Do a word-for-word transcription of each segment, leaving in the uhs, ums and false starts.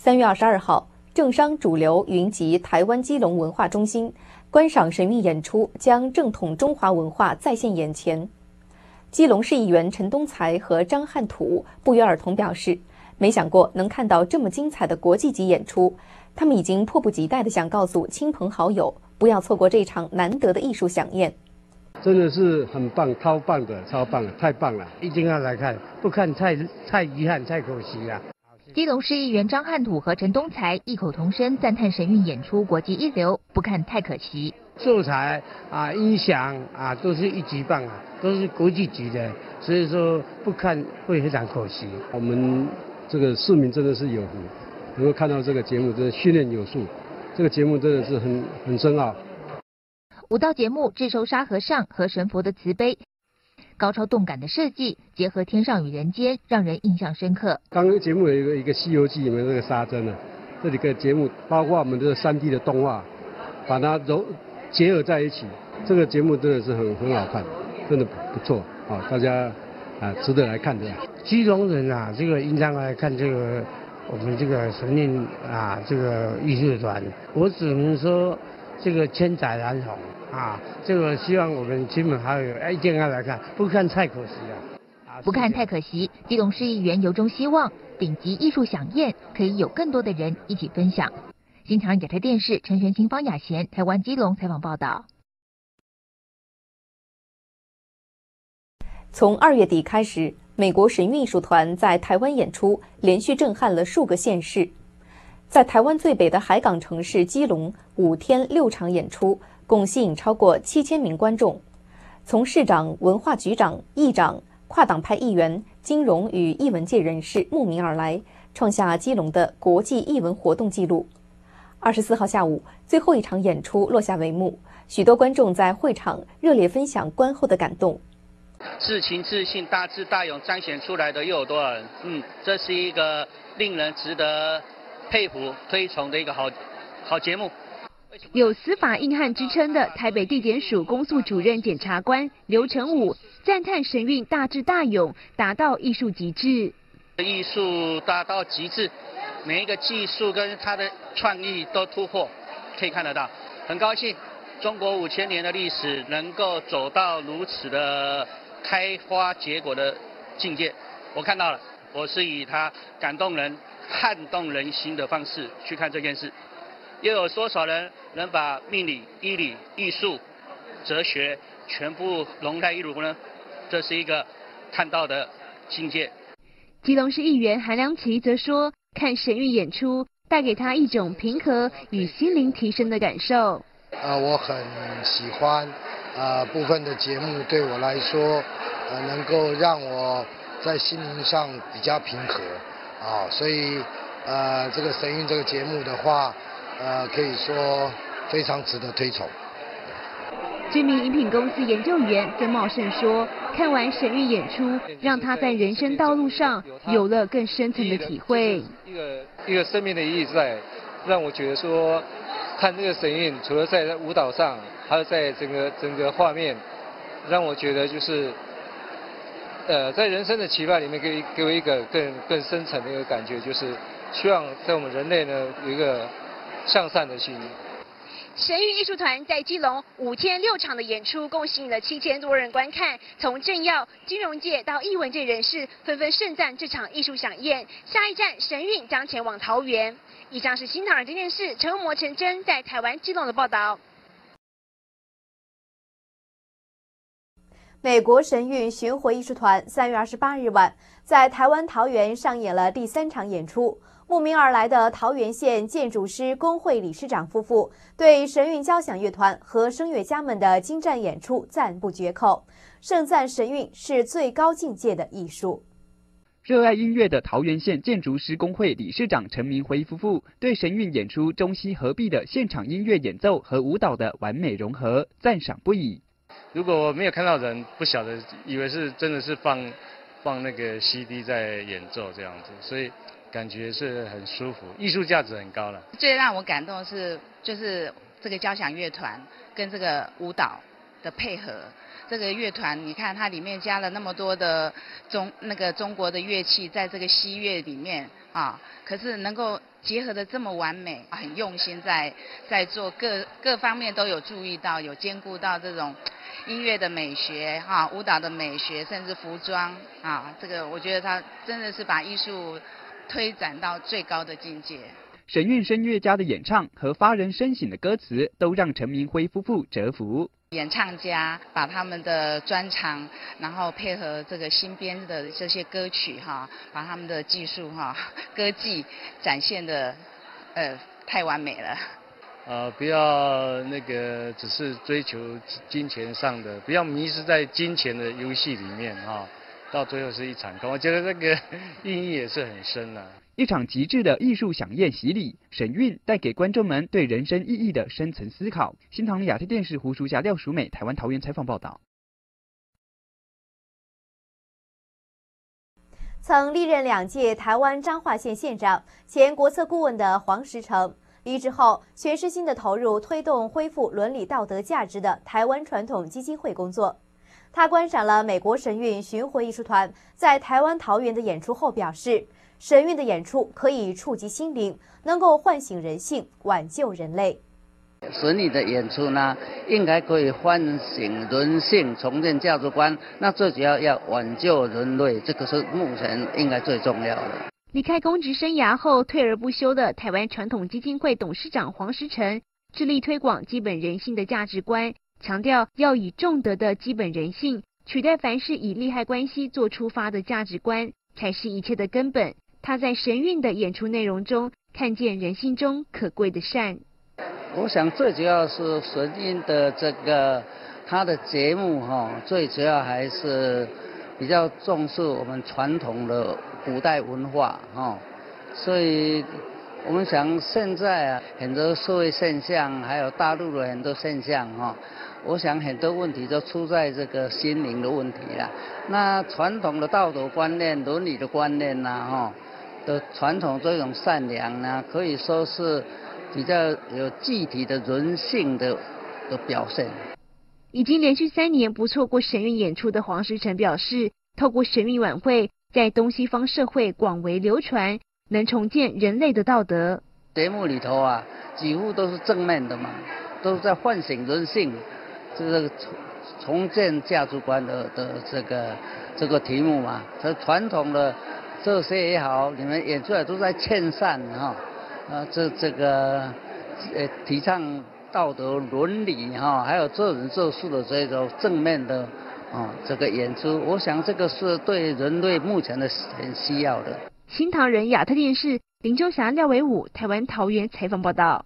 三月二十二号，政商主流云集台湾基隆文化中心，观赏神韵演出，将正统中华文化再现眼前。基隆市议员陈东才和张汉土不约而同表示，没想过能看到这么精彩的国际级演出，他们已经迫不及待地想告诉亲朋好友，不要错过这场难得的艺术飨宴。 真的是很棒，超棒的，超棒的，太棒了！一定要来看，不看太太遗憾，太可惜了。 基隆市议员张汉土和陈东才异口同声赞叹神韵演出国际一流，不看太可惜。 素材啊、音响啊，都是一级棒啊，都是国际级的，所以说不看会非常可惜。我们这个市民真的是有福，能够看到这个节目，真的训练有素，这个节目真的是很很深奥。 舞蹈节目智收沙和尚和神佛的慈悲，高超动感的设计结合天上与人间，让人印象深刻。 刚刚节目有一个一个《西游记》里面那个沙僧啊，这几个节目包括我们的三 D 的动画，把它揉结合在一起，这个节目真的是很很好看，真的不错啊，大家啊值得来看的。基隆人啊，这个应当来看这个我们这个神韵啊这个艺术团，我只能说这个千载难逢。啊，这个希望我们亲朋好友一定要来看，不看太可惜了。 不看太可惜，基隆市议员由衷希望顶级艺术飨宴可以有更多的人一起分享。新唐人亚太电视陈璇清、方雅贤，台湾基隆采访报道。 从二月底开始，美国神韵艺术团在台湾演出，连续震撼了数个县市。在台湾最北的海港城市基隆，五天六场演出，共吸引超过七千名观众。从市长、文化局长、议长、跨党派议员、金融与艺文界人士慕名而来，创下基隆的国际艺文活动纪录。二十四号下午，最后一场演出落下帷幕，许多观众在会场热烈分享观后的感动。 至情至性、大智大勇彰显出来的又有多少人？嗯，这是一个令人值得佩服、推崇的一个好好节目。 有司法硬汉之称的台北地检署公诉主任检察官刘成武赞叹神韵大智大勇，达到艺术极致。 艺术达到极致，每一个技术跟他的创意都突破，可以看得到。很高兴，中国五千年的历史能够走到如此的开花结果的境界，我看到了。我是以他感动人、撼动人心的方式去看这件事。又有多少人能把命理、医理、艺术、哲学全部融在一炉呢？这是一个看到的境界。 基隆市议员韩良琪则说，看神韵演出带给他一种平和与心灵提升的感受。 呃，我很喜欢呃部分的节目，对我来说，呃能够让我在心灵上比较平和啊，所以呃这个神韵这个节目的话。呃，可以说非常值得推崇。 知名饮品公司研究员曾茂盛说，看完神韵演出，让他在人生道路上有了更深层的体会。 一个一个生命的意义在，让我觉得说，看这个神韵，除了在舞蹈上，还有在整个整个画面，让我觉得就是，呃，在人生的期盼里面，给给我一个更更深层的一个感觉，就是希望在我们人类呢有一个向善的心。 神韵艺术团在基隆五天六场的演出，共吸引了七千多人观看。从政要、金融界到艺文界人士，纷纷盛赞这场艺术飨宴。下一站神韵将前往桃园。以上是新唐人电视陈文模、陈真在台湾基隆的报道。 美国神韵巡回艺术团三月二十八日晚在台湾桃园上演了第三场演出。慕名而来的桃园县建筑师工会理事长夫妇对神韵交响乐团和声乐家们的精湛演出赞不绝口，盛赞神韵是最高境界的艺术。 热爱音乐的桃园县建筑师工会理事长陈明辉夫妇对神韵演出中西合璧的现场音乐演奏和舞蹈的完美融合赞赏不已。 如果没有看到人，不晓得以为是真的是放放那个 C D 在演奏这样子，所以感觉是很舒服，艺术价值很高了。 最让我感动的是，就是这个交响乐团跟这个舞蹈的配合， 这个乐团，你看它里面加了那么多的中那个中国的乐器，在这个西乐里面啊，可是能够结合的这么完美，很用心在在做各各方面都有注意到，有兼顾到这种音乐的美学哈、啊，舞蹈的美学，甚至服装啊，这个我觉得他真的是把艺术推展到最高的境界。 神韵声乐家的演唱和发人深省的歌词，都让陈明辉夫妇折服。 演唱家把他们的专长，然后配合这个新编的这些歌曲哈，把他们的技术哈、歌技展现的呃太完美了。 呃，不要那个只是追求金钱上的，不要迷失在金钱的游戏里面啊，到最后是一场空。我觉得这个意义也是很深啊。 一场极致的艺术飨宴洗礼，神韵带给观众们对人生意义的深层思考。新唐亚太电视胡淑霞、廖淑美台湾桃园采访报道。 曾历任两届台湾彰化县县长、前国策顾问的黄石诚，离职后全身心的投入推动恢复伦理道德价值的台湾传统基金会工作。他观赏了美国神韵巡回艺术团在台湾桃园的演出后表示，神韵的演出可以触及心灵，能够唤醒人性，挽救人类。 神韵的演出呢，应该可以唤醒人性，重建价值观。那最主要要挽救人类，这个是目前应该最重要的。 离开公职生涯后退而不休的台湾传统基金会董事长黄石诚，致力推广基本人性的价值观，强调要以重德的基本人性取代凡是以利害关系做出发的价值观，才是一切的根本。他在神韵的演出内容中看见人性中可贵的善。 我想最主要是神韵的这个他的节目哈、哦，最主要还是比较重视我们传统的古代文化哈、哦，所以我们想现在啊很多社会现象，还有大陆的很多现象哈、哦，我想很多问题都出在这个心灵的问题啦。那传统的道德观念、伦理的观念呐、啊、哈、哦。的传统这种善良呢，可以说是比较有具体的人性的的表现。 已经连续三年不错过神韵演出的黄石诚表示，透过神韵晚会，在东西方社会广为流传，能重建人类的道德。 节目里头啊，几乎都是正面的嘛，都是在唤醒人性，这个重建价值观的的这个这个题目嘛。这传统的这些也好，你们演出来都在劝善哈，啊，这这个呃提倡道德伦理哈，还有做人做事的这种正面的啊这个演出，我想这个是对人类目前的很需要的。 新唐人亚太电视林秋霞、廖伟武台湾桃园采访报道。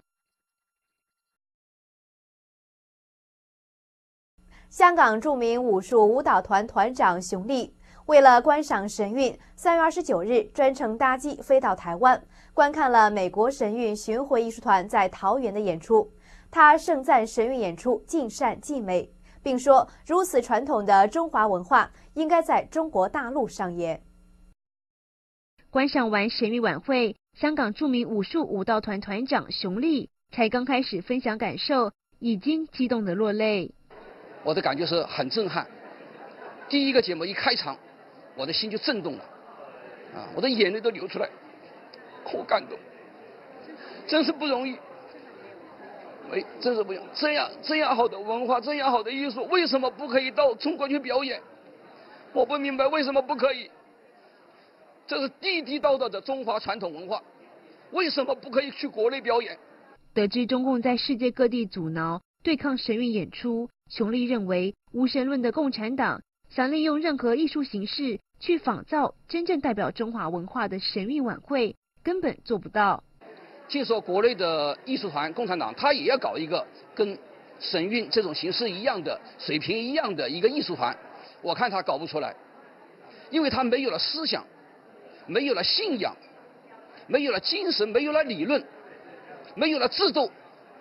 香港著名武术舞蹈团团长熊丽为了观赏神韵，三月二十九日专程搭机飞到台湾，观看了美国神韵巡回艺术团在桃园的演出。他盛赞神韵演出尽善尽美，并说如此传统的中华文化应该在中国大陆上演。 观赏完神韵晚会，香港著名武术舞蹈团团长熊丽才刚开始分享感受，已经激动得落泪。 我的感觉是很震撼。第一个节目一开场，我的心就震动了，啊，我的眼泪都流出来，好感动，真是不容易，没，真是不容易。这样这样好的文化，这样好的艺术，为什么不可以到中国去表演？我不明白为什么不可以。这是地地道道的中华传统文化，为什么不可以去国内表演？ 得知中共在世界各地阻挠对抗神韵演出，熊丽认为无神论的共产党想利用任何艺术形式去仿造真正代表中华文化的神韵晚会，根本做不到。 据说国内的艺术团共产党他也要搞一个跟神韵这种形式一样的水平一样的一个艺术团，我看他搞不出来，因为他没有了思想，没有了信仰，没有了精神，没有了理论，没有了制度。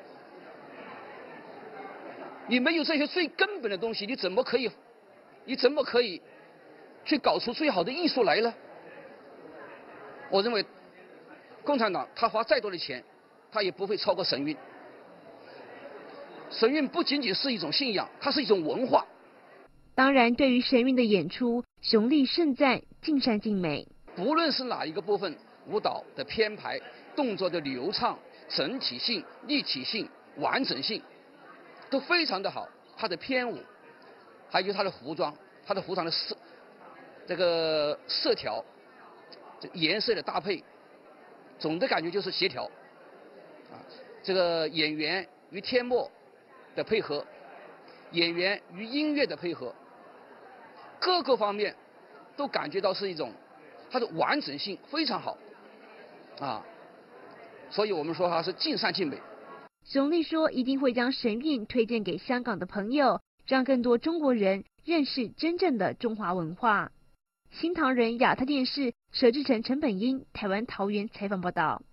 你没有这些最根本的东西，你怎么可以你怎么可以去搞出最好的艺术来呢？我认为共产党他花再多的钱，他也不会超过神韵。神韵不仅仅是一种信仰，它是一种文化， 当然，对于神韵的演出，熊丽盛赞尽善尽美。 不论是哪一个部分，舞蹈的编排、动作的流畅、整体性、立体性、完整性都非常的好。它的编舞，还有它的服装，它的服装的色，这个色调、这颜色的搭配，总的感觉就是协调。啊，这个演员与天幕的配合，演员与音乐的配合，各个方面都感觉到是一种它的完整性非常好啊，所以我们说它是尽善尽美。 熊丽说一定会将神韵推荐给香港的朋友，让更多中国人认识真正的中华文化。新唐人亚太电视佘志成、陈本英台湾桃园采访报道。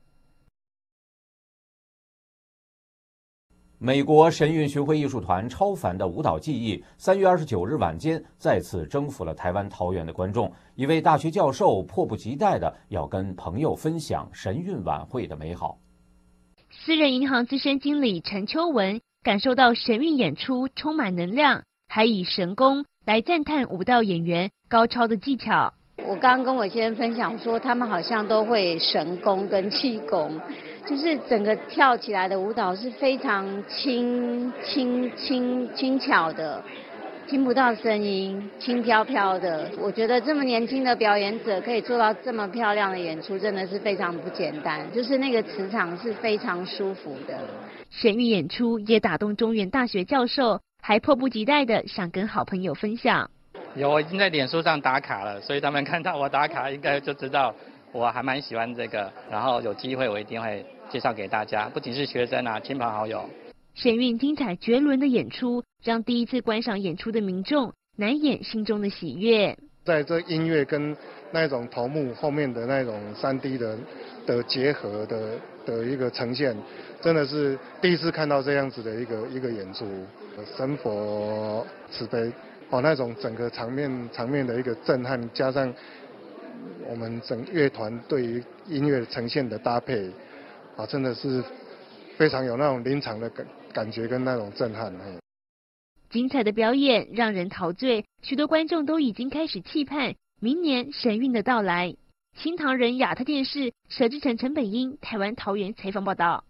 美国神韵巡回艺术团超凡的舞蹈技艺，三月二十九日晚间再次征服了台湾桃园的观众。一位大学教授迫不及待地要跟朋友分享神韵晚会的美好。 私人银行资深经理陈秋文感受到神韵演出充满能量，还以神功来赞叹舞蹈演员高超的技巧。 我刚刚跟我先生分享说，他们好像都会神功跟气功，就是整个跳起来的舞蹈是非常轻轻轻轻巧的，听不到声音，轻飘飘的。我觉得这么年轻的表演者可以做到这么漂亮的演出，真的是非常不简单，就是那个磁场是非常舒服的。 神韵演出也打动中原大学教授，还迫不及待的想跟好朋友分享。 有，我已经在脸书上打卡了，所以他们看到我打卡应该就知道我还蛮喜欢这个，然后有机会我一定会介绍给大家，不仅是学生啊，亲朋好友。 神韵精彩绝伦的演出，让第一次观赏演出的民众难掩心中的喜悦。 在这音乐跟那种头目后面的那种 三 D 的的结合的的一个呈现，真的是第一次看到这样子的一个一个演出。神佛慈悲哦，那种整个场面场面的一个震撼，加上我们整乐团对于音乐呈现的搭配，啊，真的是非常有那种临场的感感觉跟那种震撼。 精彩的表演让人陶醉，许多观众都已经开始期盼明年神韵的到来。新唐人亚太电视佘志成、陈本英台湾桃园采访报道。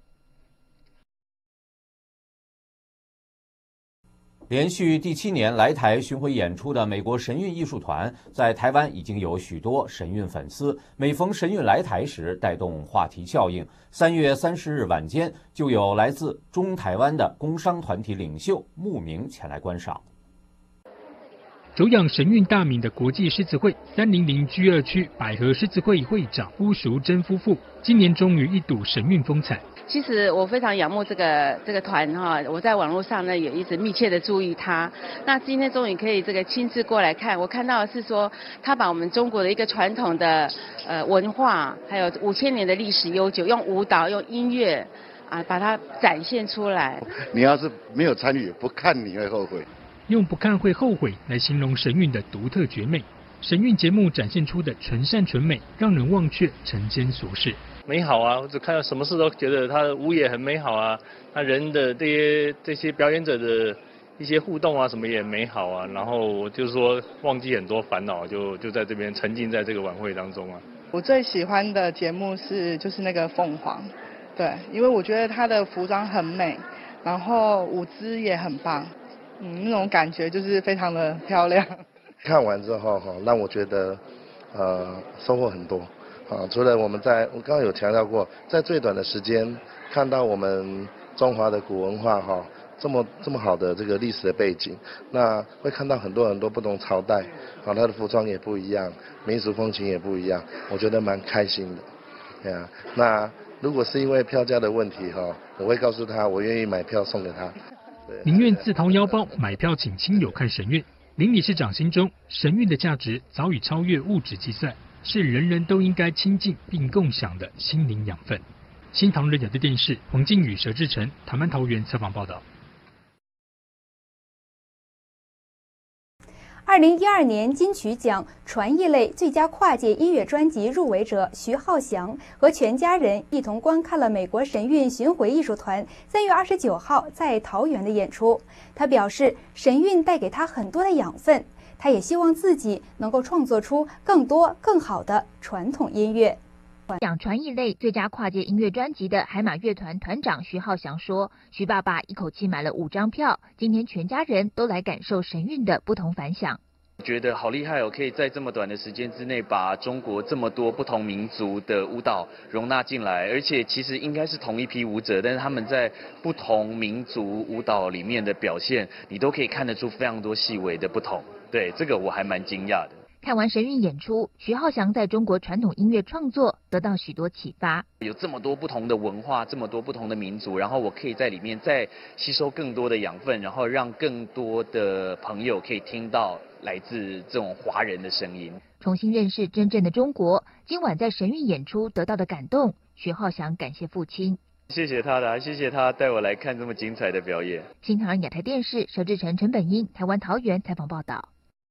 连续第七年来台巡回演出的美国神韵艺术团，在台湾已经有许多神韵粉丝。每逢神韵来台时，带动话题效应。三月三十日晚间，就有来自中台湾的工商团体领袖慕名前来观赏。 久仰神韵大名的国际狮子会三零零 G 二区百合狮子会会长巫淑珍夫妇，今年终于一睹神韵风采。 其实我非常仰慕这个这个团哈，我在网络上呢也一直密切的注意他。那今天终于可以这个亲自过来看，我看到的是说他把我们中国的一个传统的呃文化，还有五千年的历史悠久，用舞蹈用音乐啊把它展现出来。 你要是没有参与，不看你会后悔。 用不看会后悔来形容神韵的独特绝美。神韵节目展现出的纯善纯美，让人忘却尘间俗事。 美好啊！我只看到什么事都觉得他的舞也很美好啊，那人的这些这些表演者的一些互动啊，什么也美好啊。然后我就是说忘记很多烦恼，就就在这边沉浸在这个晚会当中啊。 我最喜欢的节目是就是那个凤凰，对，因为我觉得他的服装很美，然后舞姿也很棒，嗯，那种感觉就是非常的漂亮。 看完之后哈，让我觉得呃收获很多。啊，除了我们在我刚刚有强调过，在最短的时间看到我们中华的古文化哈，这么这么好的这个历史的背景，那会看到很多很多不同朝代，啊，它的服装也不一样，民俗风情也不一样，我觉得蛮开心的，对啊。那如果是因为票价的问题哈，我会告诉他我愿意买票送给他。 宁愿自掏腰包买票请亲友看神韵。林理事长心中，神韵的价值早已超越物质计算。是人人都应该亲近并共享的心灵养分。新唐人亚太电视黄靖宇、佘志成台湾桃园采访报道。 二零一二年金曲奖传艺类最佳跨界音乐专辑入围者徐浩翔和全家人一同观看了美国神韵巡回艺术团三月二十九号在桃园的演出。他表示，神韵带给他很多的养分，他也希望自己能够创作出更多更好的传统音乐。 奖传艺类最佳跨界音乐专辑的海马乐团团长徐浩翔说，徐爸爸一口气买了五张票，今天全家人都来感受神韵的不同凡响。 觉得好厉害哦，可以在这么短的时间之内把中国这么多不同民族的舞蹈容纳进来，而且其实应该是同一批舞者，但是他们在不同民族舞蹈里面的表现，你都可以看得出非常多细微的不同。对，这个我还蛮惊讶的。 看完神韵演出，徐浩翔在中国传统音乐创作得到许多启发。 有这么多不同的文化，这么多不同的民族，然后我可以在里面再吸收更多的养分，然后让更多的朋友可以听到来自这种华人的声音， 重新认识真正的中国。今晚在神韵演出得到的感动，徐浩翔感谢父亲。 谢谢他的，谢谢他带我来看这么精彩的表演。 新唐人亚太电视佘志成、陈本英，台湾桃园采访报道。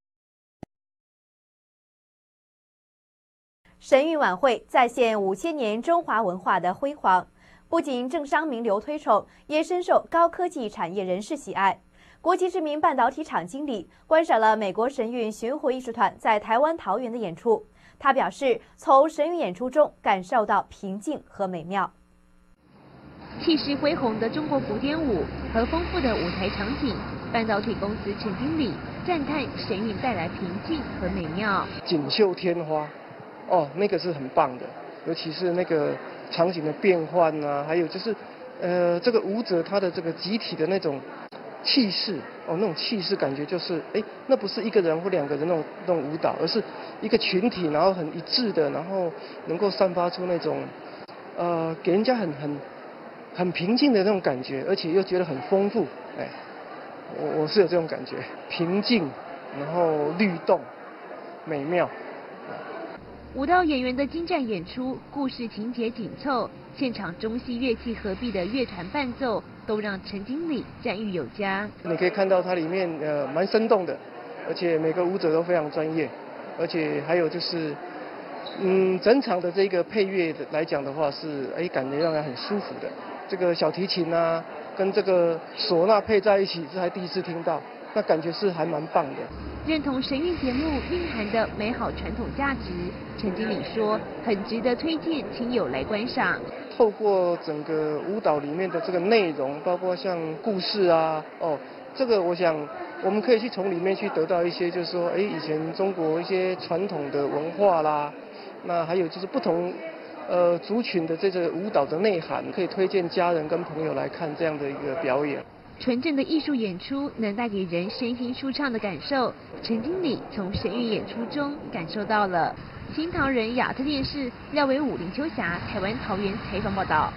神韵晚会再现五千年中华文化的辉煌，不仅政商名流推崇，也深受高科技产业人士喜爱。国际知名半导体厂经理观赏了美国神韵巡回艺术团在台湾桃园的演出，他表示，从神韵演出中感受到平静和美妙。 气势恢宏的中国古典舞和丰富的舞台场景，半导体公司陈经理赞叹神韵带来平静和美妙。 锦绣天花。哦，那个是很棒的，尤其是那个场景的变换啊，还有就是，呃，这个舞者他的这个集体的那种气势，哦，那种气势感觉就是，哎，那不是一个人或两个人那种那种舞蹈，而是一个群体，然后很一致的，然后能够散发出那种，呃，给人家很很很平静的那种感觉，而且又觉得很丰富，哎，我我是有这种感觉，平静，然后律动，美妙。 舞蹈演员的精湛演出，故事情节紧凑，现场中西乐器合璧的乐团伴奏，都让陈经理赞誉有加。 你可以看到它里面呃蛮生动的，而且每个舞者都非常专业，而且还有就是，嗯，整场的这个配乐来讲的话是，哎，感觉让人很舒服的。这个小提琴啊，跟这个唢呐配在一起，这还第一次听到。那感觉是还蛮棒的。 认同神韵节目蕴含的美好传统价值，陈经理说很值得推荐亲友来观赏。 透过整个舞蹈里面的这个内容，包括像故事啊，哦，这个我想我们可以去从里面去得到一些，就是说，哎，以前中国一些传统的文化啦，那还有就是不同呃族群的这个舞蹈的内涵，可以推荐家人跟朋友来看这样的一个表演。 纯正的艺术演出能带给人身心舒畅的感受，陈经理从神韵演出中感受到了。新唐人亚特电视廖伟武、林秋霞，台湾桃园采访报道。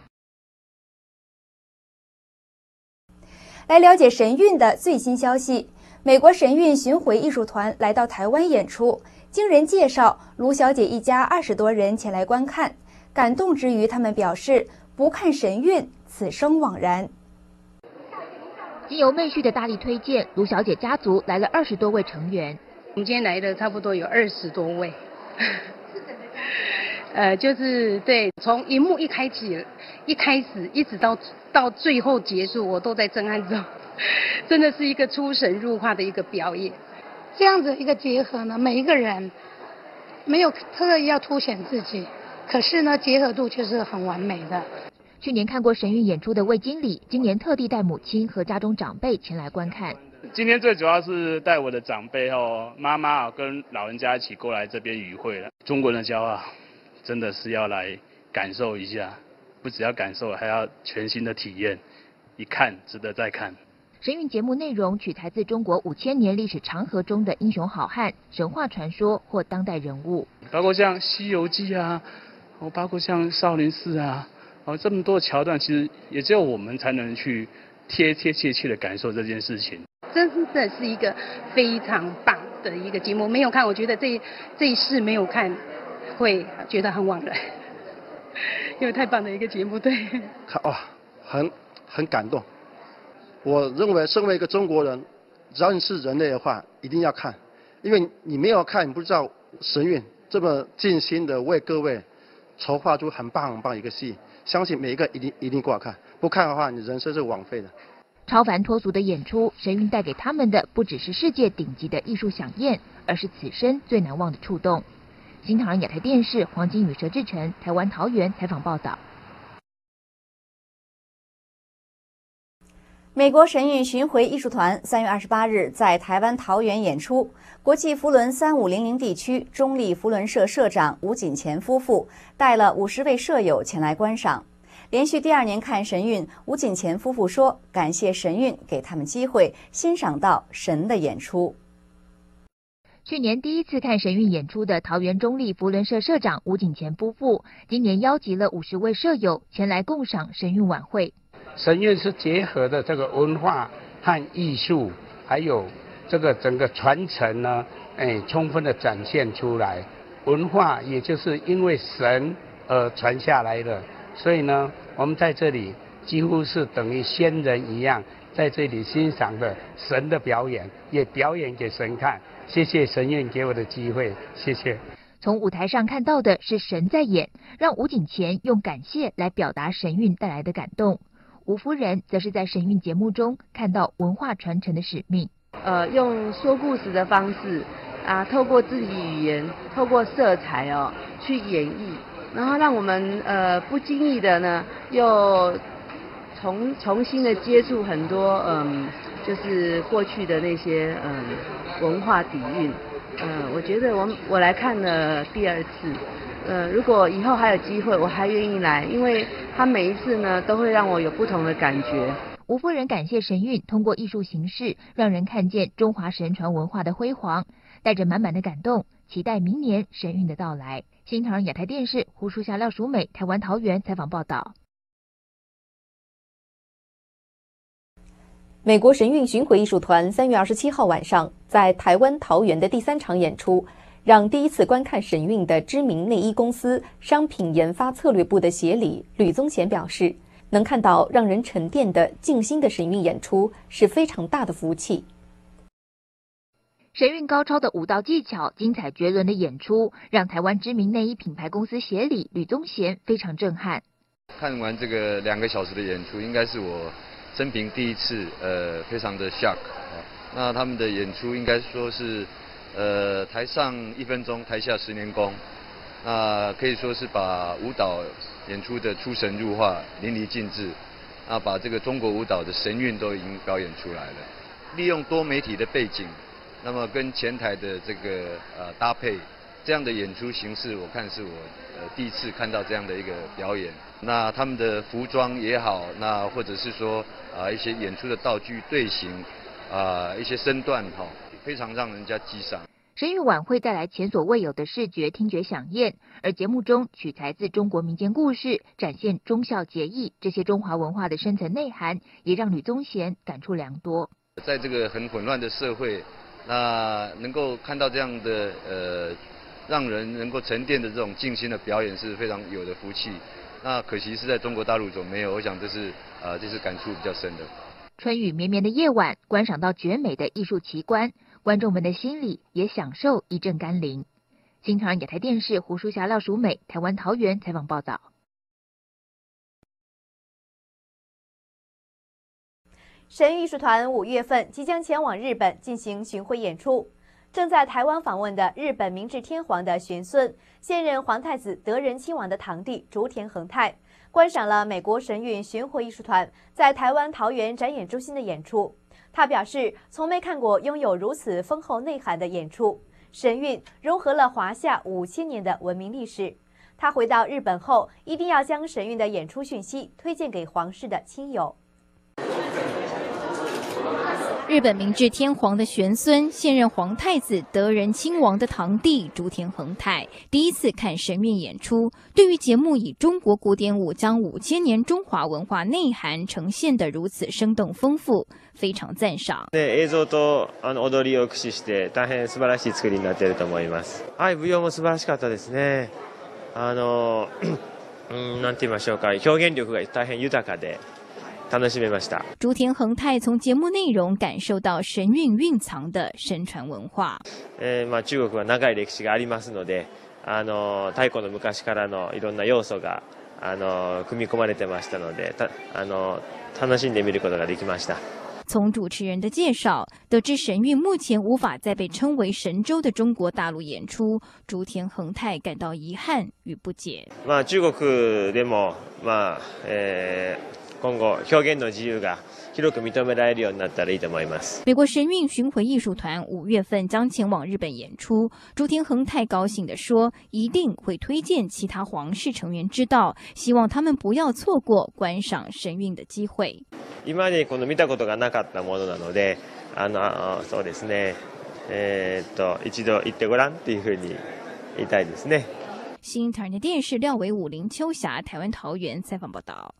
来了解神韵的最新消息，美国神韵巡回艺术团来到台湾演出，经人介绍，卢小姐一家二十多人前来观看，感动之余，他们表示不看神韵，此生枉然。 经由妹婿的大力推荐，卢小姐家族来了二十多位成员。 我们今天来的差不多有二十多位，呃，就是对，从荧幕一开始，一开始一直到到最后结束，我都在震撼中，真的是一个出神入化的一个表演。 这样子一个结合呢，每一个人没有特意要凸显自己，可是呢，结合度却是很完美的。 去年看过神韵演出的魏经理，今年特地带母亲和家中长辈前来观看。 今天最主要是带我的长辈哦，妈妈跟老人家一起过来这边与会了。中国人的骄傲，真的是要来感受一下，不只要感受，还要全新的体验。一看值得再看。 神韵节目内容取材自中国五千年历史长河中的英雄好汉、神话传说或当代人物， 包括像《西游记》啊，哦，包括像少林寺啊。哦，这么多的桥段，其实也只有我们才能去贴贴切切的感受这件事情。 真的是一个非常棒的一个节目，没有看，我觉得这这一世没有看，会觉得很枉然，因为太棒的一个节目，对。 看哇，很很感动。我认为身为一个中国人，只要你是人类的话， 一定要看，因为你没有看，你不知道神韵这么尽心的为各位筹划出很棒很棒一个戏，相信每一个一定一定过来看，不看的话，你人生是枉费的。 超凡脱俗的演出，神韵带给他们的不只是世界顶级的艺术飨宴，而是此生最难忘的触动。新唐人亚太电视黄金宇、佘志成，台湾桃园采访报道。 美国神韵巡回艺术团三月二十八日在台湾桃园演出，国际福伦三五零零地区中立福伦社社长吴景乾夫妇带了五十位社友前来观赏。连续第二年看神韵，吴景乾夫妇说：“感谢神韵给他们机会欣赏到神的演出。” 去年第一次看神韵演出的桃园中立福伦社社长吴景乾夫妇，今年邀集了五十位社友前来共赏神韵晚会。 神韵是结合的这个文化和艺术，还有这个整个传承呢，哎，充分的展现出来。文化也就是因为神而传下来的，所以呢，我们在这里几乎是等于先人一样，在这里欣赏的神的表演，也表演给神看。谢谢神韵给我的机会，谢谢。 从舞台上看到的是神在演，让吴景乾用感谢来表达神韵带来的感动。吴夫人则是在神韵节目中看到文化传承的使命。 呃，用说故事的方式啊，透过肢体语言，透过色彩哦，去演绎，然后让我们呃不经意的呢，又重重新的接触很多嗯，就是过去的那些嗯文化底蕴。嗯，我觉得我我来看了第二次。呃，如果以后还有机会，我还愿意来，因为他每一次呢都会让我有不同的感觉。 吴夫人感谢神韵通过艺术形式，让人看见中华神传文化的辉煌，带着满满的感动，期待明年神韵的到来。新唐人亚太电视胡淑霞、廖淑美，台湾桃园采访报道。 美国神韵巡回艺术团三月二十七号晚上在台湾桃园的第三场演出，让第一次观看神韵的知名内衣公司商品研发策略部的协理吕宗贤表示，能看到让人沉淀的静心的神韵演出是非常大的福气。 神韵高超的舞蹈技巧、精彩绝伦的演出，让台湾知名内衣品牌公司协理吕宗贤非常震撼。 看完这个两个小时的演出，应该是我生平第一次，呃，非常的 shock。那他们的演出应该说是，呃，台上一分钟，台下十年功。那可以说是把舞蹈演出的出神入化、淋漓尽致。那把这个中国舞蹈的神韵都已经表演出来了。利用多媒体的背景，那么跟前台的这个呃搭配，这样的演出形式，我看是我呃第一次看到这样的一个表演。那他们的服装也好，那或者是说啊、呃、一些演出的道具、队形啊、呃、一些身段哈、哦，非常让人家激赏。 神韵晚会带来前所未有的视觉、听觉飨宴，而节目中取材自中国民间故事，展现忠孝节义这些中华文化的深层内涵，也让吕宗贤感触良多。 在这个很混乱的社会，那能够看到这样的呃，让人能够沉淀的这种静心的表演是非常有的福气。那可惜是在中国大陆总没有，我想这是呃这是感触比较深的。 春雨绵绵的夜晚，观赏到绝美的艺术奇观，观众们的心里也享受一阵甘霖。新唐人亚太电视胡淑霞、廖淑美，台湾桃园采访报道。 神韵艺术团五月份即将前往日本进行巡回演出。正在台湾访问的日本明治天皇的玄孙，现任皇太子德仁亲王的堂弟竹田恒太，观赏了美国神韵巡回艺术团在台湾桃园展演中心的演出。他表示，从没看过拥有如此丰厚内涵的演出。神韵融合了华夏五千年的文明历史。他回到日本后，一定要将神韵的演出讯息推荐给皇室的亲友。 日本明治天皇的玄孙，现任皇太子德仁亲王的堂弟竹田恒太，第一次看神韵演出，对于节目以中国古典舞将五千年中华文化内涵呈现得如此生动丰富，非常赞赏。 で映像とあの踊りを駆使して大変素晴らしい作りになっていると思います。はい、舞踊も素晴らしかったですね。あの、うん、なんて言いましょうか、表現力が大変豊かで。 楽しめました。 竹田恒太从节目内容感受到神韵蕴藏的神传文化。 えー、まあ中国は長い歴史がありますので、あの太古の昔からのいろんな要素があの組み込まれてましたので、たあの楽しんで見ることができました。 从主持人的介绍得知，神韵目前无法在被称为神州的中国大陆演出，竹田恒太感到遗憾与不解。 まあ中国でもまあ、えー、今後表現の自由が広く認められるようになったらいいと思います。 美国神韵巡回艺术团五月份将前往日本演出，竹田恒太高兴地说，一定会推荐其他皇室成员知道，希望他们不要错过观赏神韵的机会。 今までこの見たことがなかったものなので、あのそうですね、えー、っと一度行ってごらんっていうふうに言いたいですね。 新唐人的电视廖维武、林秋霞，台湾桃园采访报道。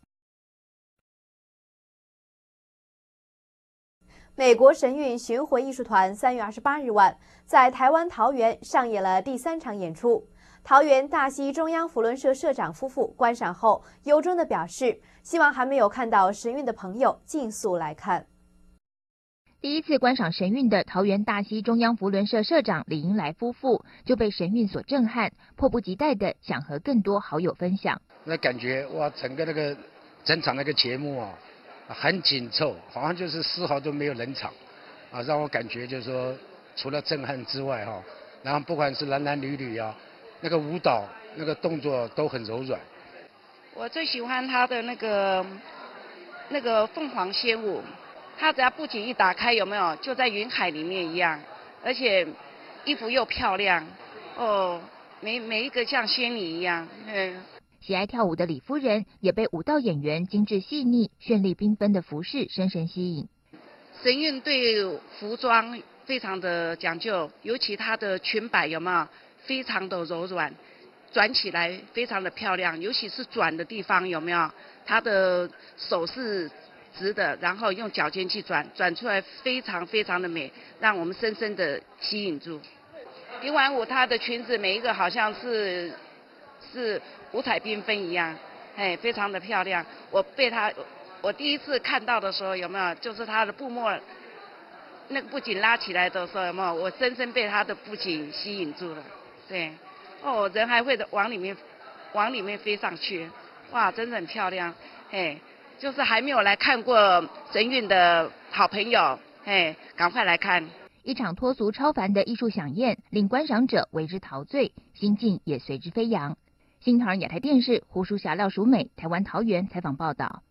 美国神韵巡回艺术团三月二十八日晚在台湾桃园上演了第三场演出。桃园大溪中央扶轮社社长夫妇观赏后，由衷地表示，希望还没有看到神韵的朋友尽速来看。 第一次观赏神韵的桃园大溪中央扶轮社社长李英来夫妇就被神韵所震撼，迫不及待地想和更多好友分享。 那感觉哇，整个那个整场那个节目啊，很紧凑，好像就是丝毫都没有冷场啊，让我感觉就是说，除了震撼之外哈、啊，然后不管是男男女女啊，那个舞蹈那个动作都很柔软。 我最喜欢他的那个那个凤凰仙舞。它只要布景一打开，有没有就在云海里面一样，而且衣服又漂亮哦，每每一个像仙女一样。嗯， 喜爱跳舞的李夫人也被舞蹈演员精致细腻、绚丽缤纷的服饰深深吸引。 神韵对服装非常的讲究，尤其她的裙摆有没有非常的柔软，转起来非常的漂亮，尤其是转的地方有没有，她的手是直的，然后用脚尖去转，转出来非常非常的美，让我们深深的吸引住。一完舞，她的裙子每一个好像是是五彩缤纷一样，哎，非常的漂亮。我被她，我第一次看到的时候有没有，就是她的布幕那个布景拉起来的时候有没有，我深深被她的布景吸引住了。对，哦，人还会往里面往里面飞上去，哇，真的很漂亮，哎。就是还没有来看过神韵的好朋友，哎，赶快来看！ 一场脱俗超凡的艺术飨宴，令观赏者为之陶醉，心境也随之飞扬。新唐人亚太电视胡淑霞、廖淑美，台湾桃园采访报道。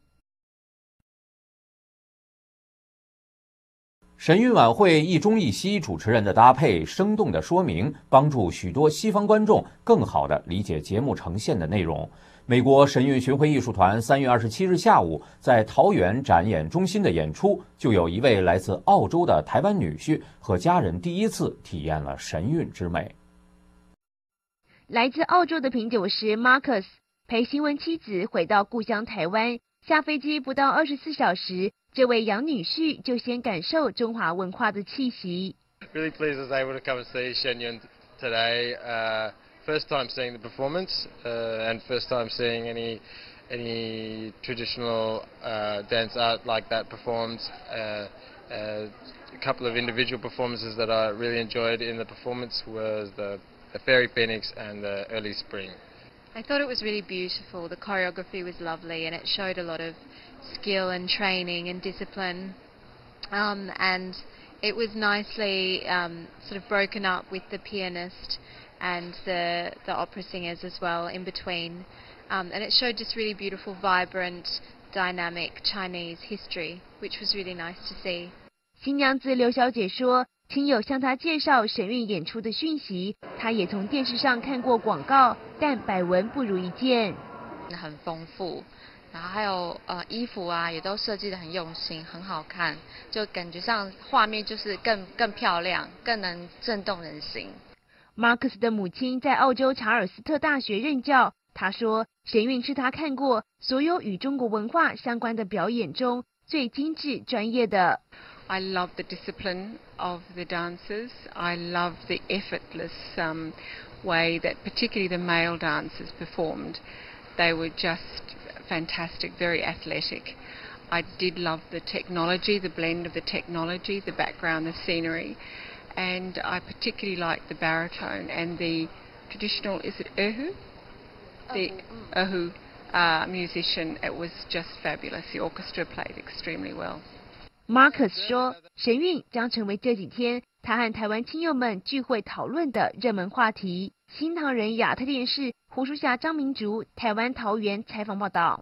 神韵晚会一中一西主持人的搭配，生动的说明，帮助许多西方观众更好地理解节目呈现的内容。美国神韵巡回艺术团三月二十七日下午在桃园展演中心的演出，就有一位来自澳洲的台湾女婿和家人第一次体验了神韵之美。 来自澳洲的品酒师 Marcus 陪新婚妻子回到故乡台湾，下飞机不到二十四小时，这位杨女婿就先感受中华文化的气息。 Really pleased I was able to come and see Shenyun today. Uh, First time seeing the performance, uh, and first time seeing any any traditional uh, dance art like that performed. Uh, uh, a couple of individual performances that I really enjoyed in the performance was the, the Fairy Phoenix and the Early Spring. I thought it was really beautiful. The choreography was lovely, and it showed a lot of skill and training and discipline. Um, and it was nicely um, sort of broken up with the pianist and the the opera singers as well in between, um, and it showed just really beautiful, vibrant, dynamic Chinese history, which was really nice to see. 新娘子刘小姐说，亲友向她介绍神韵演出的讯息，她也从电视上看过广告，但百闻不如一见。 很丰富，然后还有呃衣服啊，也都设计得很用心，很好看，就感觉上画面就是更更漂亮，更能震动人心。 Marcus 的母亲在澳洲查尔斯特大学任教，她说神韵是她看过所有与中国文化相关的表演中最精致专业的。 I love the discipline of the dancers. I love the effortless um, way that particularly the male dancers performed. They were just fantastic, very athletic. I did love the technology, the blend of the technology, the background, the scenery, and I particularly liked the baritone and the traditional, is it erhu? The erhu uh, musician. It was just fabulous. The orchestra played extremely well. Marcus 说，神韵将成为这几天他和台湾亲友们聚会讨论的热门话题。新唐人亚太电视胡淑霞、张明竹，台湾桃园采访报道。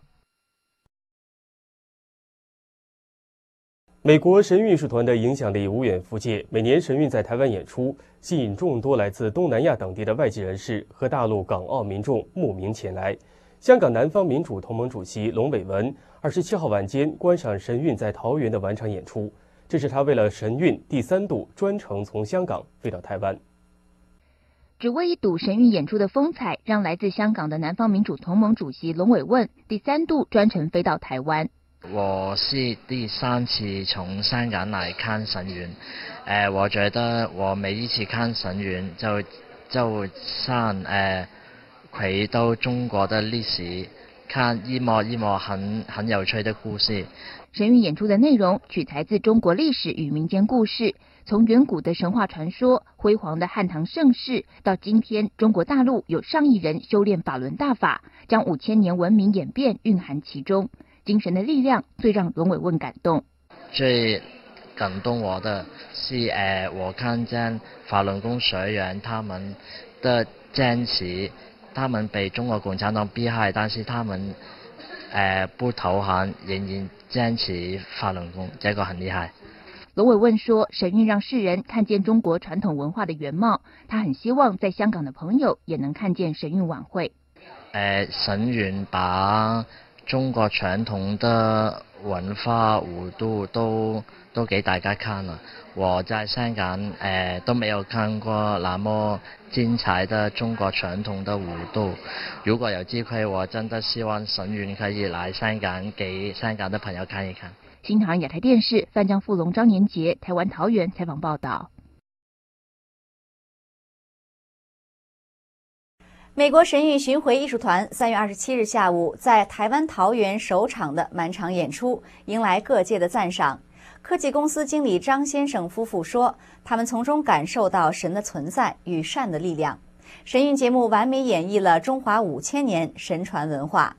美国神韵艺术团的影响力无远弗届，每年神韵在台湾演出，吸引众多来自东南亚等地的外籍人士和大陆、港澳民众慕名前来。香港南方民主同盟主席龙伟文二十七号晚间观赏神韵在桃园的晚场演出，这是他为了神韵第三度专程从香港飞到台湾。 只为一睹神韵演出的风采，让来自香港的南方民主同盟主席龙伟文第三度专程飞到台湾。 我是第三次从香港来看神韵，呃，我觉得我每一次看神韵就就像呃回到中国的历史，看一幕一幕很很有趣的故事。 神韵演出的内容取材自中国历史与民间故事，从远古的神话传说、辉煌的汉唐盛世，到今天中国大陆有上亿人修炼法轮大法，将五千年文明演变蕴含其中。精神的力量最让龙伟文感动。 最感动我的是，呃，我看见法轮功学员他们的坚持，他们被中国共产党逼害，但是他们呃不投降，仍然坚持法轮功，这个很厉害。 龙伟文说，神韵让世人看见中国传统文化的原貌，他很希望在香港的朋友也能看见神韵晚会。 呃，神韵把中国传统的文化舞蹈都都给大家看了，我在香港呃都没有看过那么精彩的中国传统的舞蹈。如果有机会，我真的希望神韵可以来香港，给香港的朋友看一看。 新唐亚太电视范江富龙、张年杰，台湾桃园采访报道。 美国神韵巡回艺术团三月二十七日下午在台湾桃园首场的满场演出，迎来各界的赞赏。科技公司经理张先生夫妇说，他们从中感受到神的存在与善的力量。神韵节目完美演绎了中华五千年神传文化。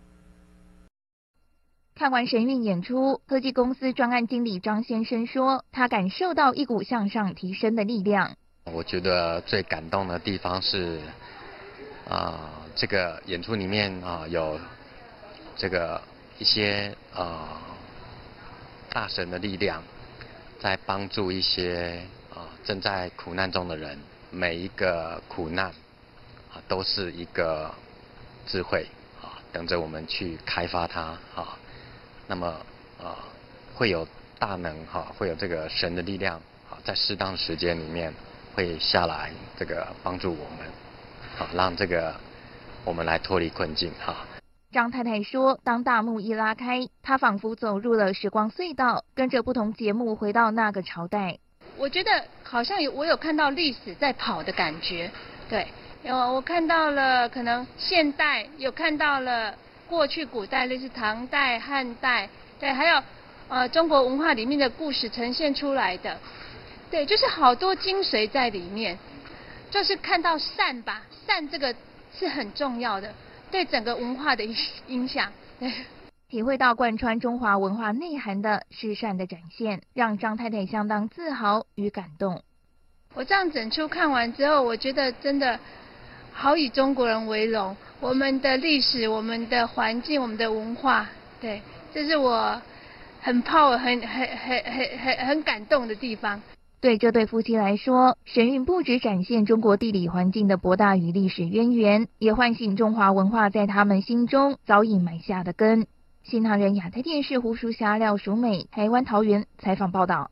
看完神韵演出，科技公司专案经理张先生说，他感受到一股向上提升的力量。 我觉得最感动的地方是啊、呃，这个演出里面啊、呃、有这个一些呃大神的力量，在帮助一些啊、呃、正在苦难中的人。每一个苦难啊都是一个智慧啊，等着我们去开发它啊。那么啊会有大能哈，会有这个神的力量啊，在适当的时间里面会下来这个帮助我们。好，让这个我们来脱离困境哈。 张太太说，当大幕一拉开，她仿佛走入了时光隧道，跟着不同节目回到那个朝代。 我觉得好像有我有看到历史在跑的感觉，对，有我看到了可能现代，有看到了过去古代，类似唐代、汉代，对，还有呃中国文化里面的故事呈现出来的，对，就是好多精髓在里面。就是看到善吧，善这个是很重要的，对整个文化的影响。 体会到贯穿中华文化内涵的是善的展现，让张太太相当自豪与感动。 我这样整出看完之后，我觉得真的好以中国人为荣，我们的历史、我们的环境、我们的文化，对，这是我很power、很很很很很很感动的地方。 对这对夫妻来说，神韵不只展现中国地理环境的博大与历史渊源，也唤醒中华文化在他们心中早已埋下的根。新唐人亚太电视胡淑霞、廖淑美，台湾桃园采访报道。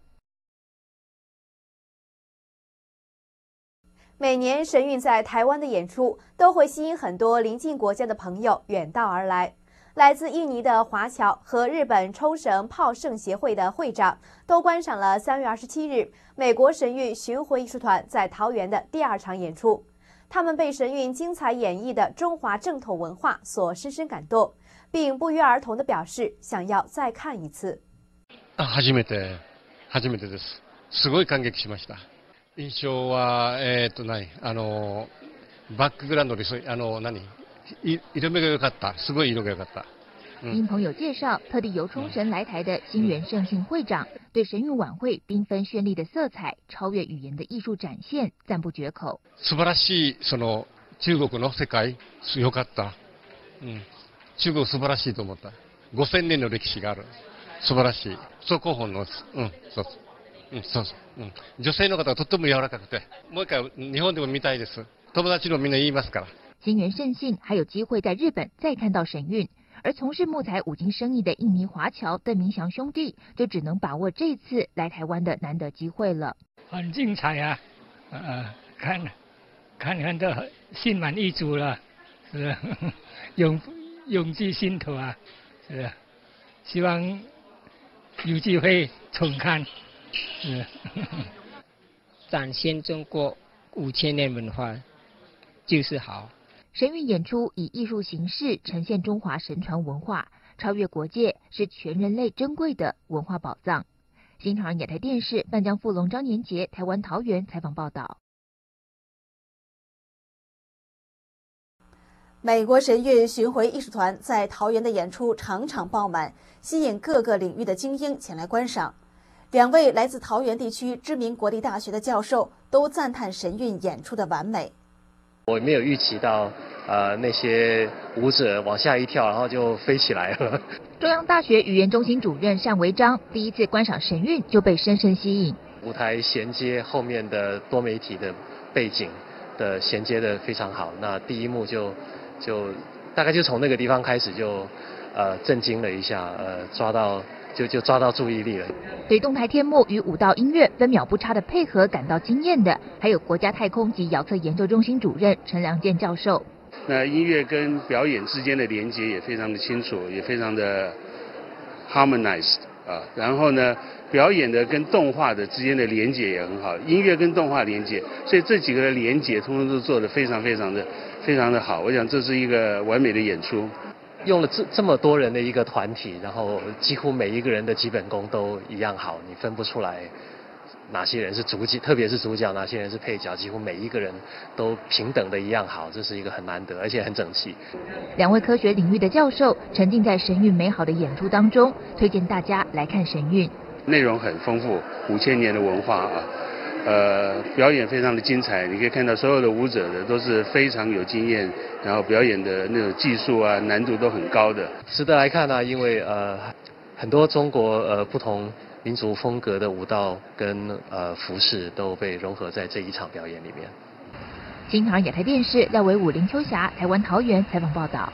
每年神韵在台湾的演出都会吸引很多邻近国家的朋友远道而来。来自印尼的华侨和日本冲绳炮圣协会的会长都观赏了三月二十七日美国神韵巡回艺术团在桃园的第二场演出。 他们被神韵精彩演绎的中华正统文化所深深感动，并不约而同地表示想要再看一次。 初めて、初めてです。すごい感激しました。印象はえっと何あのバックグラウンドでそうあの何色目が良かった、すごい色が良かった。 听朋友介绍，特地由冲绳来台的新源圣信会长对神韵晚会缤纷绚丽的色彩、超越语言的艺术展现赞不绝口。 素晴らしいその中国の世界良かった。うん、中国素晴らしいと思った。ごせんねんの歴史がある。素晴らしい。総広報のうんそううんそうそううん女性の方がとっても柔らかくて、もう一回日本でも見たいです。友達のみんな言いますから。 新源圣信还有机会在日本再看到神韵。而从事木材五金生意的印尼华侨邓明祥兄弟，就只能把握这次来台湾的难得机会了。 很精彩啊，呃，看，看看都心满意足了，是永永记心头啊，是，希望有机会重看，是，展现中国五千年文化就是好。 神韵演出以艺术形式呈现中华神传文化，超越国界，是全人类珍贵的文化宝藏。新唐人亚太电视半江富龙张年杰台湾桃园采访报道。 美国神韵巡回艺术团在桃园的演出场场爆满，吸引各个领域的精英前来观赏。两位来自桃园地区知名国立大学的教授都赞叹神韵演出的完美。 我没有预期到，呃，那些舞者往下一跳，然后就飞起来了。 中央大学语言中心主任单维章第一次观赏神韵就被深深吸引。 舞台衔接后面的多媒体的背景的衔接的非常好，那第一幕就就大概就从那个地方开始就呃震惊了一下，呃抓到就就抓到注意力了。 对动态天幕与舞蹈音乐分秒不差的配合感到惊艳的，还有国家太空及遥测研究中心主任陈良健教授。 那音乐跟表演之间的连接也非常的清楚，也非常的 harmonized 啊。然后呢，表演的跟动画的之间的连接也很好，音乐跟动画连接，所以这几个的连接通通都做得非常非常的非常的好。我想这是一个完美的演出。 用了这这么多人的一个团体，然后几乎每一个人的基本功都一样好，你分不出来哪些人是主角，特别是主角，哪些人是配角，几乎每一个人都平等的一样好，这是一个很难得，而且很整齐。 两位科学领域的教授沉浸在神韵美好的演出当中，推荐大家来看神韵。 内容很丰富，五千年的文化啊。呃，表演非常的精彩，你可以看到所有的舞者的都是非常有经验，然后表演的那种技术啊难度都很高的， 值得来看啊，因为呃很多中国呃不同民族风格的舞蹈跟呃服饰都被融合在这一场表演里面。 新唐人亚太电视廖维武、林秋霞台湾桃园采访报道。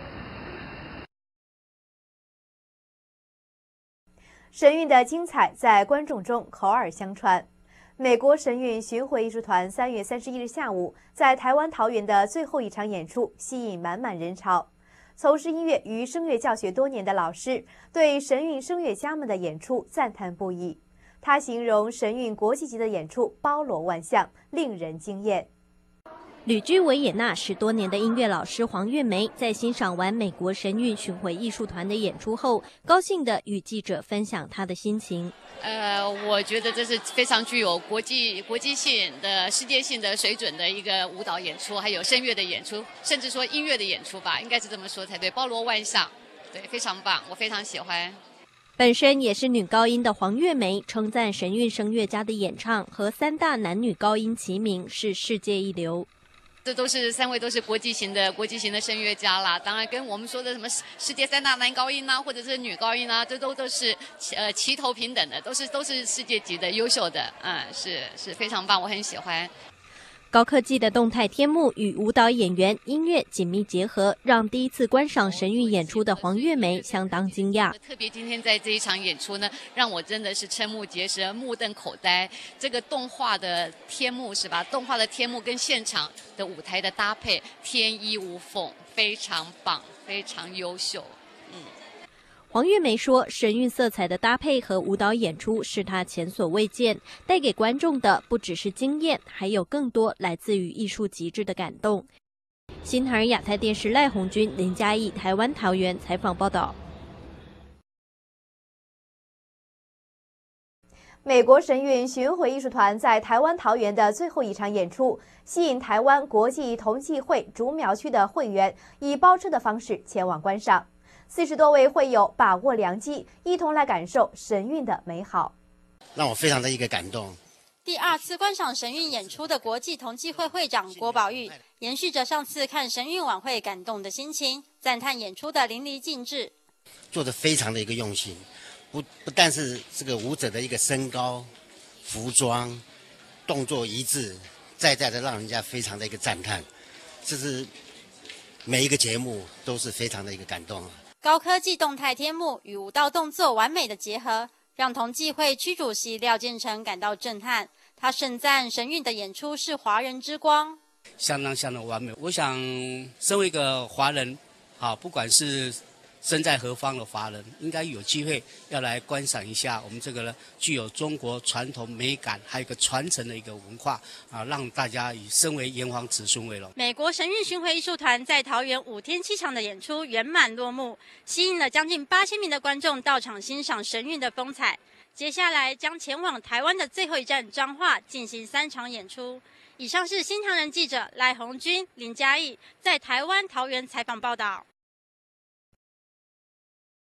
神韵的精彩在观众中口耳相传。美国神韵巡回艺术团三月三十一日下午在台湾桃园的最后一场演出，吸引满满人潮。从事音乐与声乐教学多年的老师对神韵声乐家们的演出赞叹不已。他形容神韵国际级的演出包罗万象，令人惊艳。 旅居维也纳十多年的音乐老师黄月梅，在欣赏完美国神韵巡回艺术团的演出后，高兴地与记者分享她的心情。 呃，我觉得这是非常具有国际国际性的、世界性的水准的一个舞蹈演出，还有声乐的演出，甚至说音乐的演出吧，应该是这么说才对，包罗万象，对，非常棒，我非常喜欢。 本身也是女高音的黄月梅称赞神韵声乐家的演唱和三大男女高音齐名，是世界一流。 这都是三位都是国际型的国际型的声乐家啦，当然跟我们说的什么世界三大男高音啊，或者是女高音啊，这都都是呃齐头平等的，都是都是世界级的优秀的，嗯，是是非常棒，我很喜欢。 高科技的动态天幕与舞蹈演员、音乐紧密结合，让第一次观赏神韵演出的黄月梅相当惊讶。 特别今天在这一场演出呢，让我真的是瞠目结舌、目瞪口呆。这个动画的天幕是吧？动画的天幕跟现场的舞台的搭配天衣无缝，非常棒，非常优秀。嗯。 黄月梅说，神韵色彩的搭配和舞蹈演出是她前所未见，带给观众的不只是惊艳，还有更多来自于艺术极致的感动。新唐人亚太电视赖红君、林嘉义，台湾桃园采访报道。 美国神韵巡回艺术团在台湾桃园的最后一场演出，吸引台湾国际同济会竹苗区的会员以包车的方式前往观赏。四十多位会友把握良机，一同来感受神韵的美好， 让我非常的一个感动。 第二次观赏神韵演出的国际同济会会长郭宝玉，延续着上次看神韵晚会感动的心情，赞叹演出的淋漓尽致， 做得非常的一个用心。不不但是这个舞者的一个身高、服装、动作一致，在在的让人家非常的一个赞叹。这是每一个节目都是非常的一个感动。 高科技动态天幕与舞蹈动作完美的结合，让同济会区主席廖建成感到震撼。他盛赞神韵的演出是华人之光， 相当相当完美。我想，身为一个华人，好，不管是身在何方的华人，应该有机会要来观赏一下我们这个呢具有中国传统美感，还有一个传承的一个文化啊，让大家以身为炎黄子孙为荣。 美国神韵巡回艺术团在桃园五天七场的演出圆满落幕，吸引了将近八千名的观众到场欣赏神韵的风采。接下来将前往台湾的最后一站彰化进行三场演出。以上是新唐人记者赖红君、林嘉义在台湾桃园采访报道。